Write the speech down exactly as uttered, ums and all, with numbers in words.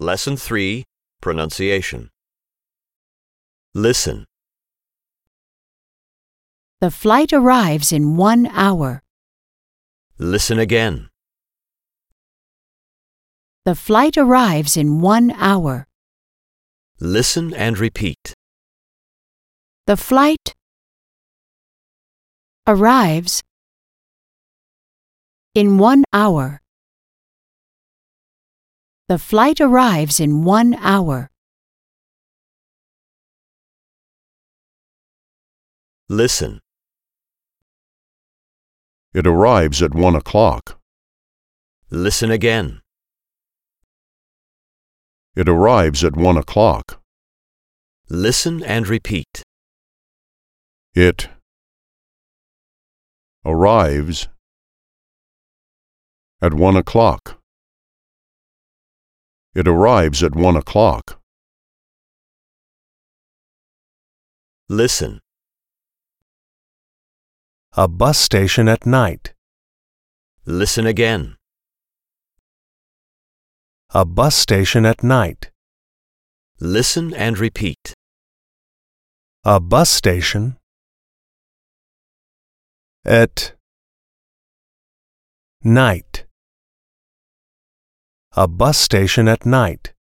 Lesson three, Pronunciation. Listen. The flight arrives in one hour. Listen again. The flight arrives in one hour. Listen and repeat. The flight arrives in one hour. The flight arrives in one hour. Listen. It arrives at one o'clock. Listen again. It arrives at one o'clock. Listen and repeat. It arrives at one o'clock. It arrives at one o'clock. Listen. A bus station at night. Listen again. A bus station at night. Listen and repeat. A bus station at night. A bus station at night.